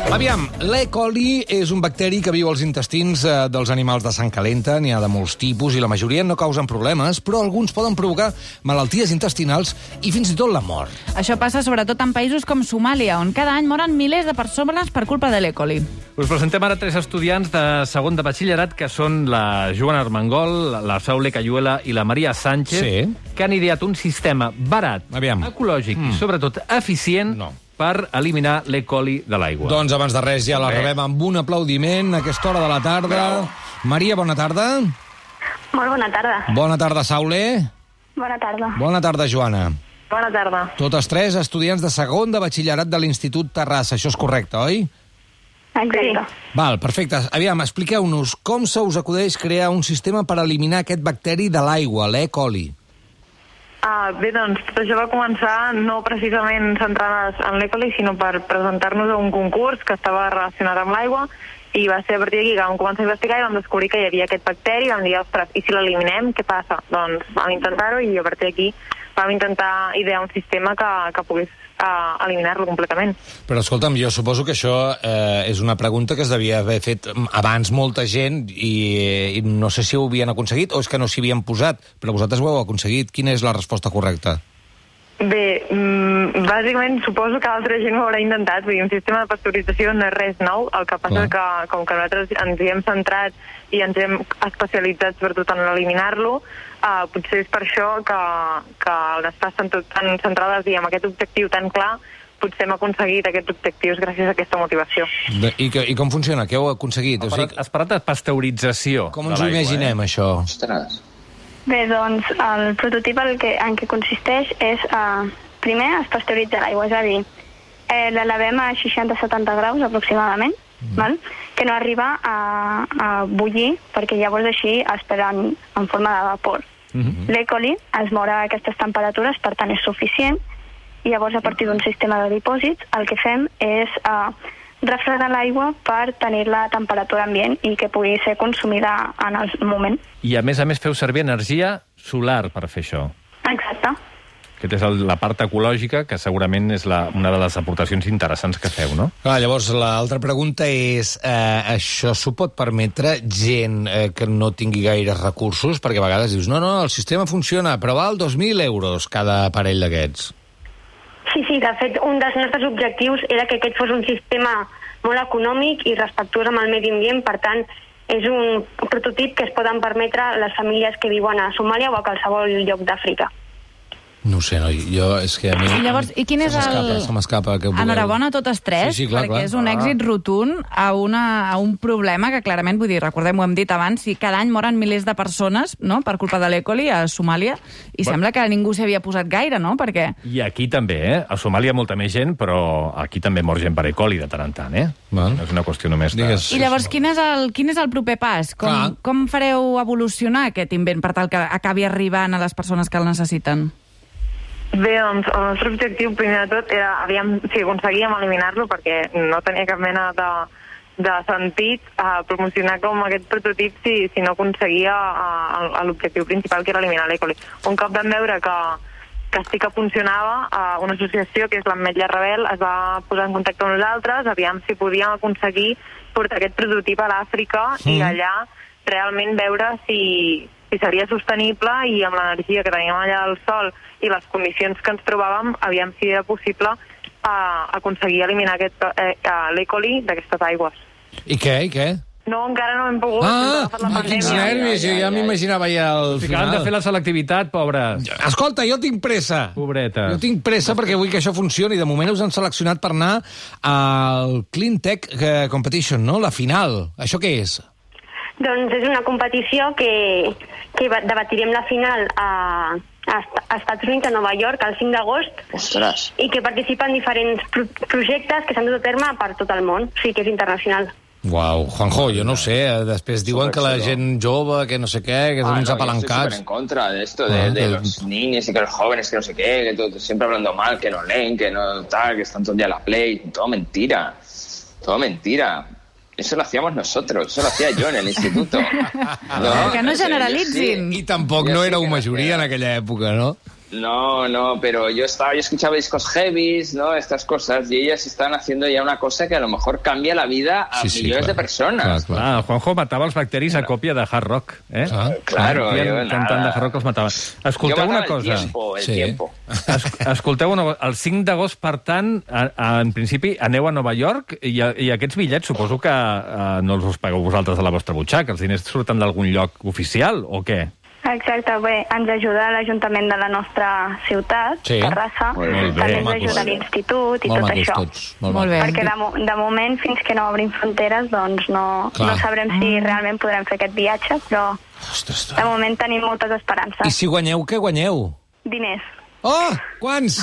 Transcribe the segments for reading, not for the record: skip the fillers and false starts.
Aviam, l'E. coli és un bacteri que viu als intestins dels animals de sang calenta. N'hi ha de molts tipus i la majoria no causen problemes, però alguns poden provocar malalties intestinals i fins i tot la mort. Això passa sobretot en països com Somàlia, on cada any moren milers de persones per culpa de l'E. coli. Us presentem ara 3 estudiants de segon de batxillerat, que són la Joana Armengol, la Saule Cayuela i la Maria Sánchez, que han ideat un sistema barat, ecològic i sobretot eficient per eliminar l'E. coli de l'aigua. Doncs abans de res ja la rebem amb un aplaudiment a aquesta hora de la tarda. Maria, bona tarda. Molt bona tarda. Bona tarda, Saule. Bona tarda. Bona tarda, Joana. Bona tarda. Totes 3 estudiants de segon de batxillerat de l'Institut Terrassa. Això és correcte, oi? Exacte. Val, perfecte. Aviam, expliqueu-nos com se us acudeix crear un sistema per eliminar aquest bacteri de l'aigua, l'E. coli. Bé, doncs, tot això va començar no precisament centrades en l'E. coli, sinó per presentar-nos a un concurs que estava relacionat amb l'aigua, i va ser a partir d'aquí que vam començar a investigar i vam descobrir que hi havia aquest bacteri i vam dir, ostres, i si l'eliminem, què passa? Doncs vam intentar-ho i a partir d'aquí vam intentar idear un sistema que pogués eliminar-lo completament. Però escolta'm, jo suposo que això és una pregunta que es devia haver fet abans molta gent i no sé si ho havien aconseguit o és que no s'hi havien posat, però vosaltres ho heu aconseguit. Quina és la resposta correcta? Bé, bàsicament suposo que altra gent ho haurà intentat. Vull dir, un sistema de pasteurització no és res nou. El que passa és que, com que nosaltres ens hi hem centrat i ens hem especialitzat sobretot en eliminar-lo, potser és per això que al estar tan centrades i amb aquest objectiu tan clar, potser hem aconseguit aquests objectius gràcies a aquesta motivació. I com funciona? Què heu aconseguit? Has parlat de pasteurització. Com ens ho imaginem, això? Ostres. Bé, doncs, el prototip en què consisteix és, primer, es pasteuritza l'aigua, és a dir, l'elevem a 60-70 graus aproximadament, val? Que no arriba a bullir, perquè llavors així es perd en forma de vapor. L'E. coli es mor a aquestes temperatures, per tant és suficient, i llavors a partir d'un sistema de dipòsits el que fem és refredar l'aigua per tenir-la a temperatura ambient i que pugui ser consumida en el moment. I a més feu servir energia solar per fer això. Exacte. Aquesta és la part ecològica, que segurament és una de les aportacions interessants que feu, no? Llavors, l'altra pregunta és, això s'ho pot permetre gent que no tingui gaires recursos? Perquè a vegades dius, no, el sistema funciona, però val 2.000 euros cada parell d'aquests. Sí, de fet, un dels nostres objectius era que aquest fos un sistema molt econòmic i respectuós amb el medi ambient, per tant, és un prototip que es poden permetre les famílies que viuen a Somàlia o a qualsevol lloc d'Àfrica. No ho sé, jo és que a mi... Llavors, i quin és Se m'escapa. Enhorabona a totes 3, perquè és un èxit rotund a un problema que clarament, vull dir, recordem, ho hem dit abans, si cada any moren milers de persones, no?, per culpa de l'E. coli a Somàlia, i sembla que ningú s'hi havia posat gaire, no?, perquè... I aquí també, A Somàlia molta més gent, però aquí també mor gent per E. coli de tant en tant, No és una qüestió només de... I llavors, quin és el proper pas? Com fareu evolucionar aquest invent per tal que acabi arribant a les persones que el necessiten? Bé, doncs, el nostre objectiu, primer de tot, era si aconseguíem eliminar-lo, perquè no tenia cap mena de sentit promocionar com aquest prototip si no aconseguia l'objectiu principal, que era eliminar l'E. coli. Un cop vam veure que sí que funcionava, una associació, que és l'Ametlla Rebel, es va posar en contacte amb nosaltres, aviam si podíem aconseguir portar aquest prototip a l'Àfrica i allà realment veure si seria sostenible i amb l'energia que teníem allà al sol i les condicions que ens trobàvem, aviam si era possible aconseguir eliminar l'E. coli d'aquestes aigües. I què? No, encara no hem pogut. Quins nervis, jo ja m'imaginava ja al final. Han de fer la selectivitat, pobres. Escolta, jo tinc pressa. Pobretes. Jo tinc pressa perquè vull que això funcioni. De moment us han seleccionat per anar al Clean Tech Competition, no? La final. Això què és? Doncs és una competició que debatirem la final a Estats Units, a Nova York, el 5 d'agost. Ostres. I que participen diferents projectes que s'han dut a terme per tot el món. Sí, que és internacional. Uau, Juanjo, jo no ho sé, després diuen que la gent jove, que no sé què, que són uns apalancats. Yo estoy súper en contra de esto, de los niños y que los jóvenes, que no sé qué, que siempre hablando mal, que no leen, que no tal, que están todo el día a la Play. Todo mentira. Eso lo hacíamos nosotros, eso lo hacía yo en el instituto. Que no generalitzin. I tampoc no éreu majoria en aquella època, no? No, pero yo escuchaba discos heavies, ¿no? Estas cosas, y ellas están haciendo ya una cosa que a lo mejor cambia la vida a millones de personas. Clar. Juanjo matava els bacteris a còpia de hard rock, eh? Claro. Cantant de hard rock els matava. Escolteu una cosa. El tiempo. Escolteu una cosa. El 5 d'agost, per tant, en principi, aneu a Nova York i aquests bitllets suposo que no els pagueu vosaltres de la vostra butxaca. Els diners surten d'algun lloc oficial, o què? Exacte, bé, ens ajuda l'Ajuntament de la nostra ciutat, Terrassa, també ens ajuda l'Institut i tot això. Molt bé. Perquè de moment, fins que no obrim fronteres, doncs no sabrem si realment podrem fer aquest viatge, però de moment tenim moltes esperances. I si guanyeu, què guanyeu? Diners. Oh, quants?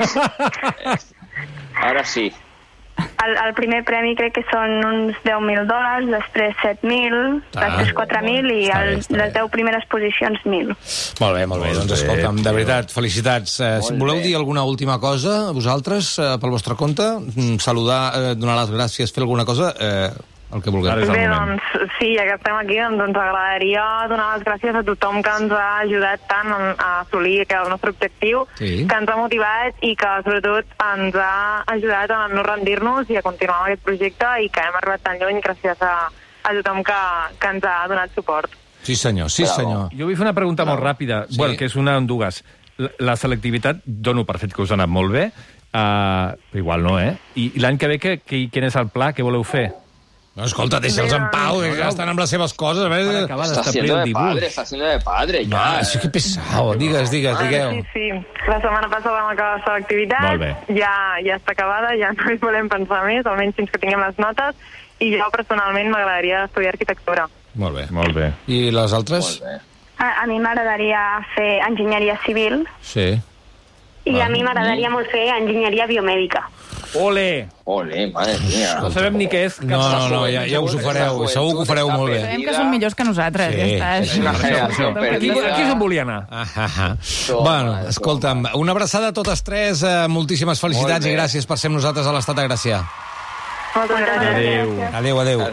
Ara sí. El primer premi crec que són uns $10.000, després 7.000, després 4.000 i les 10 primeres posicions 1.000. Molt bé. Doncs escolta'm, de veritat, felicitats. Voleu dir alguna última cosa, vosaltres, pel vostre compte? Saludar, donar les gràcies, fer alguna cosa? El que vulgueu. Bé, doncs, sí, ja que estem aquí, doncs ens agradaria donar les gràcies a tothom que ens ha ajudat tant a assolir el nostre objectiu, que ens ha motivat i que, sobretot, ens ha ajudat a no rendir-nos i a continuar amb aquest projecte i que hem arribat tan lluny gràcies a tothom que ens ha donat suport. Sí, senyor. Jo vull fer una pregunta molt ràpida, que és una en dues. La selectivitat, dono per fet que us ha anat molt bé, però igual no, eh? I l'any que ve, quin és el pla? Què voleu fer? No, escolta, deixa'ls en pau, que estan amb les seves coses. Está haciendo de padre, ya. Sí, que pesado. Digues, digueu. Sí. La setmana passada vam acabar la selectivitat, ja està acabada, ja no hi volem pensar més, almenys fins que tinguem les notes, i jo personalment m'agradaria estudiar arquitectura. Molt bé. I les altres? A mi m'agradaria fer enginyeria civil. Sí. I a mi m'agradaria molt fer enginyeria biomèdica. Ole, madre mía. No sabem ni què és. No, ja us ho fareu. Segur que ho fareu molt bé. Sabem que són millors que nosaltres. Aquí se'n volia anar. Bueno, escolta'm, una abraçada a totes tres, moltíssimes felicitats i gràcies per ser amb nosaltres a l'Estat de Gràcia. Moltes gràcies. Adéu. Adéu.